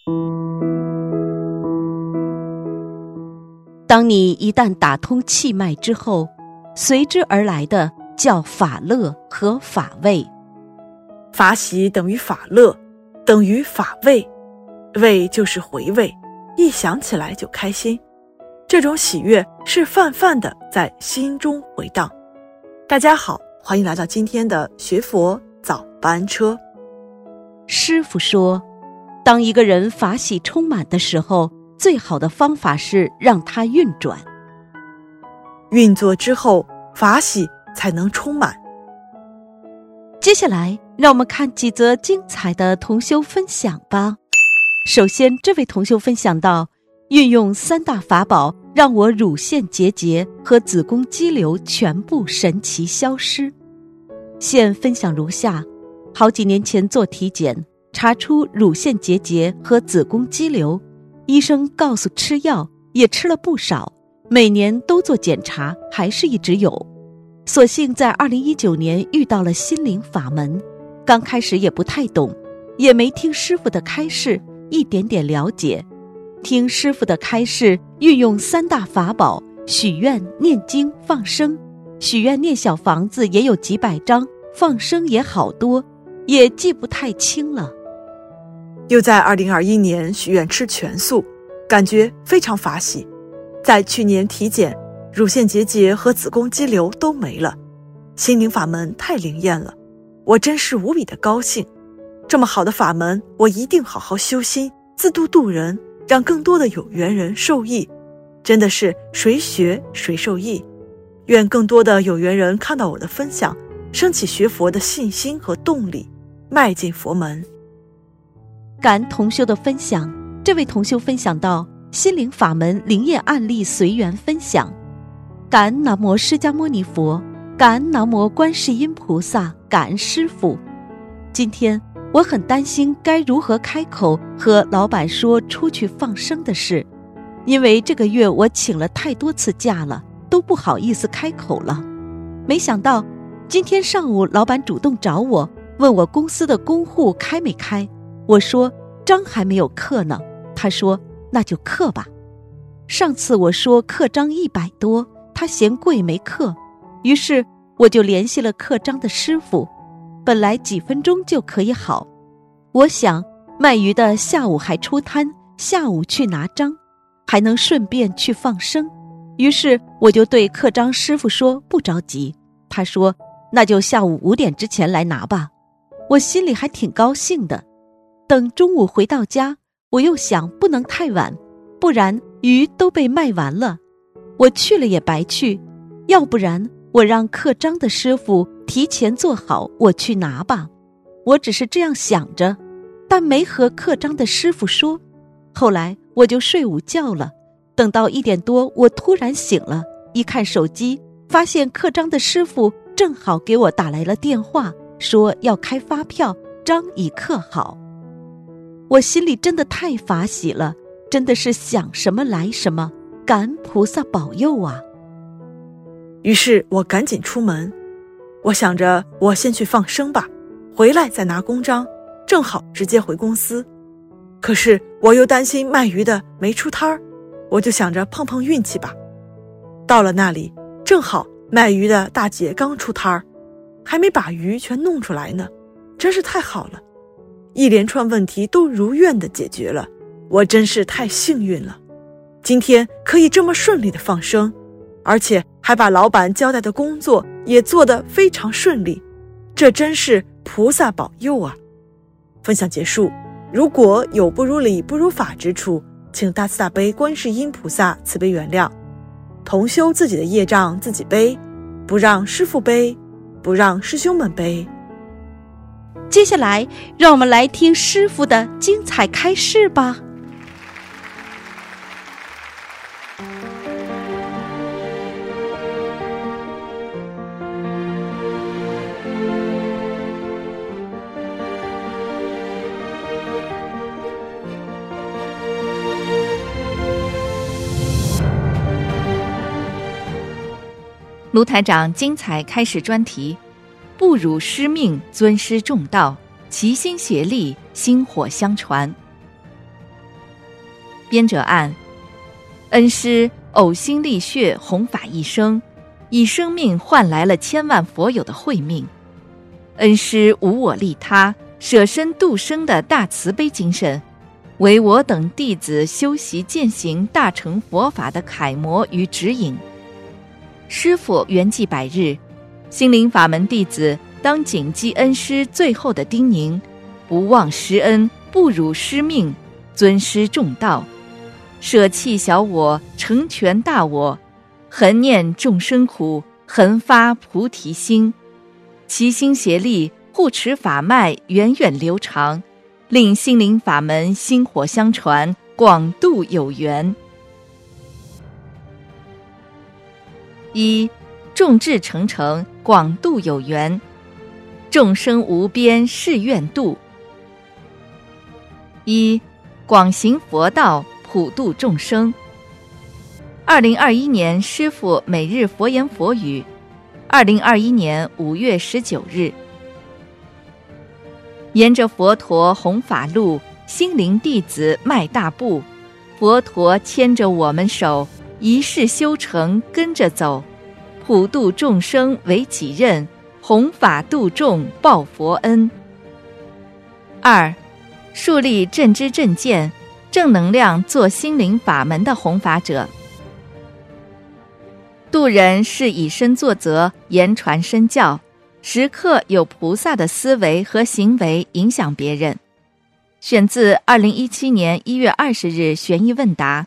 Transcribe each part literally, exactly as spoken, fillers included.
当你一旦打通气脉之后，随之而来的叫法乐和法味。 法喜等于法乐，等于法味，味就是回味，一想起来就开心。这种喜悦是泛泛的在心中回荡。大家好，欢迎来到今天的学佛早班车。 师父说，当一个人法喜充满的时候，最好的方法是让它运转。 运作之后，法喜才能充满。 接下来，让我们看几则精彩的同修分享吧。首先，这位同修分享到，运用三大法宝，让我乳腺结节和子宫肌瘤全部神奇消失。现分享如下：好几年前做体检，查出乳腺结节和子宫肌瘤，医生告诉吃药，也吃了不少，每年都做检查，还是一直有。所幸在二零一九年遇到了心灵法门，刚开始也不太懂，也没听师父的开示，一点点了解。听师父的开示，运用三大法宝，许愿、念经、放生。许愿念小房子也有几百张，放生也好多，也记不太清了。 又在二零二一年许愿吃全素，感觉非常法喜。在去年体检，乳腺结节和子宫肌瘤都没了，心灵法门太灵验了，我真是无比的高兴。这么好的法门，我一定好好修心，自度度人，让更多的有缘人受益。真的是谁学谁受益。愿更多的有缘人看到我的分享，升起学佛的信心和动力，迈进佛门。 感恩同修的分享。这位同修分享到，心灵法门灵验案例随缘分享。感恩南无释迦牟尼佛，感恩南无观世音菩萨，感恩师父。今天我很担心该如何开口和老板说出去放生的事，因为这个月我请了太多次假了，都不好意思开口了。没想到今天上午老板主动找我，问我公司的公户开没开，我说章还没有刻呢，他说那就刻吧。上次我说刻章一百多，他嫌贵没刻，于是我就联系了刻章的师傅，本来几分钟就可以好。我想卖鱼的下午还出摊，下午去拿章，还能顺便去放生，于是我就对刻章师傅说不着急，他说那就下午五点之前来拿吧。我心里还挺高兴的。等中午回到家，我又想不能太晚，不然鱼都被卖完了，我去了也白去，要不然我让刻章的师傅提前做好，我去拿吧。我只是这样想着，但没和刻章的师傅说。后来我就睡午觉了，等到一点多我突然醒了，一看手机，发现刻章的师傅正好给我打来了电话，说要开发票，章已刻好。我心里真的太法喜了，真的是想什么来什么，感恩菩萨保佑啊。 于是我赶紧出门，我想着我先去放生吧，回来再拿公章，正好直接回公司。可是我又担心卖鱼的没出摊儿，我就想着碰碰运气吧。到了那里，正好卖鱼的大姐刚出摊儿，还没把鱼全弄出来呢，真是太好了。一连串问题都如愿的解决了，我真是太幸运了。今天可以这么顺利的放生，而且还把老板交代的工作也做得非常顺利，这真是菩萨保佑啊。分享结束，如果有不如理不如法之处，请大慈大悲观世音菩萨慈悲原谅。同修自己的业障自己背，不让师父背，不让师兄们背。 接下来让我们来听师父的精彩开示吧。 卢台长精彩开始专题，不辱师命，尊师重道，齐心协力，薪火相传。 编者按：恩师呕心沥血弘法一生，以生命换来了千万佛友的慧命。恩师无我利他，舍身度生的大慈悲精神，为我等弟子修习践行大乘佛法的楷模与指引。师父圆寂百日，心灵法门弟子当谨记恩师最后的叮咛，不忘师恩，不辱师命，尊师重道，舍弃小我，成全大我，恒念众生苦，恒发菩提心，齐心协力，护持法脉源远流长，令心灵法门薪火相传，广度有缘。一、众志成城，广度有缘，众生无边誓愿度。一、广行佛道，普度众生。二零二一年师父每日佛言佛语，二零二一年五月十九日。沿着佛陀弘法路，心灵弟子迈大步，佛陀牵着我们手，一世修成跟着走，普度众生为己任，弘法度众报佛恩。二、树立正知正见，正能量做心灵法门的弘法者。度人是以身作则，言传身教，时刻有菩萨的思维和行为影响别人。选自二零一七年一月二十日悬疑问答。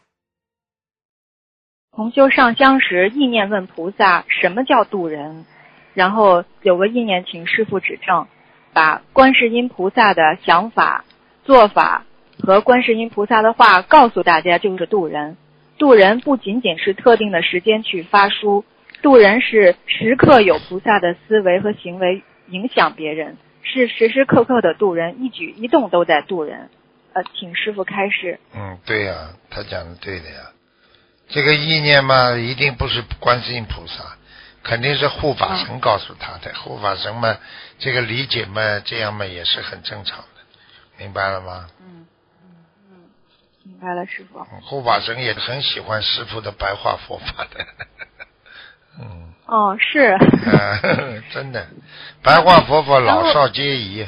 同修上香时意念问菩萨什么叫度人，然后有个意念请师父指正，把观世音菩萨的想法、做法和观世音菩萨的话告诉大家，就是度人。度人不仅仅是特定的时间去发书，度人是时刻有菩萨的思维和行为影响别人，是时时刻刻的度人，一举一动都在度人。呃，请师父开示。 嗯，对呀、啊，他讲的对的呀。这个意念嘛，一定不是观世音菩萨，肯定是护法神告诉他的。护法神嘛，这个理解嘛，这样嘛也是很正常的，明白了吗？ 嗯嗯嗯，明白了，师父。 护法神也很喜欢师父的白话佛法的。嗯。 哦，是。 啊，真的，白话佛法老少皆宜。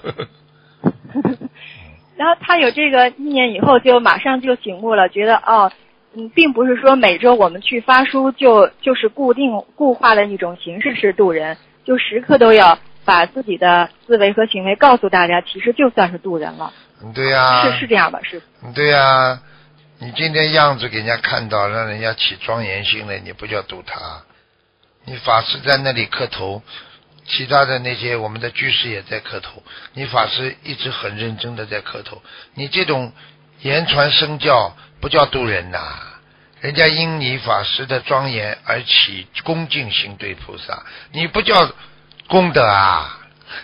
然后他有这个意念以后，就马上就醒悟了，觉得哦。嗯，并不是说每周我们去发书就就是固定固化的一种形式是度人，就时刻都要把自己的思维和行为告诉大家，其实就算是度人了。 对呀、啊， 是是这样吧？是。 对呀、啊，你今天样子给人家看到，让人家起庄严心了，你不叫度他。你法师在那里磕头，其他的那些我们的居士也在磕头，你法师一直很认真的在磕头，你这种言传身教不叫度人呐、啊。人家因你法师的庄严而起恭敬心对菩萨，你不叫功德啊！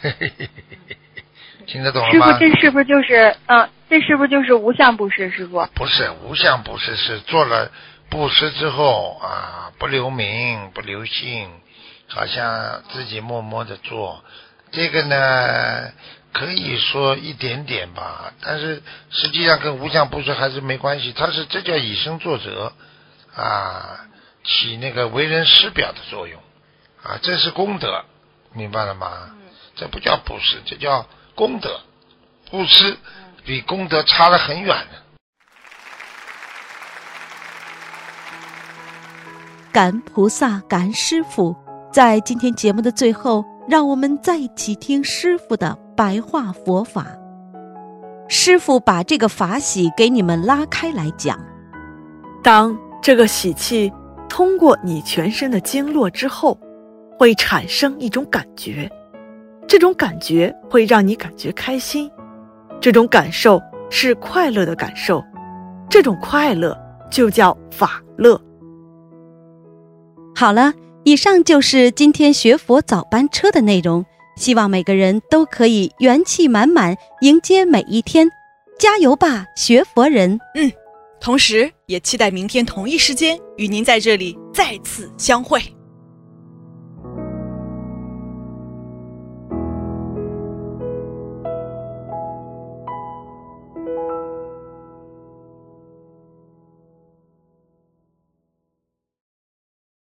听得懂了吗？ 师父，这是不是就是嗯、呃，这是不是就是无相布施？师父不是无相布施，是做了布施之后啊，不留名不留姓，好像自己默默的做。这个呢，可以说一点点吧，但是实际上跟无相布施还是没关系。它是这叫以身作则。啊，起那个为人师表的作用啊，这是功德，明白了吗？这不叫布施，这叫功德。布施比功德差得很远的。 感恩菩萨，感恩师父。在今天节目的最后，让我们再一起听师父的白话佛法。师父把这个法喜给你们拉开来讲。 当这个喜气通过你全身的经络之后，会产生一种感觉，这种感觉会让你感觉开心，这种感受是快乐的感受，这种快乐就叫法乐。 好了，以上就是今天学佛早班车的内容，希望每个人都可以元气满满迎接每一天，加油吧，学佛人！ 嗯。同时也期待明天同一时间与您在这里再次相会。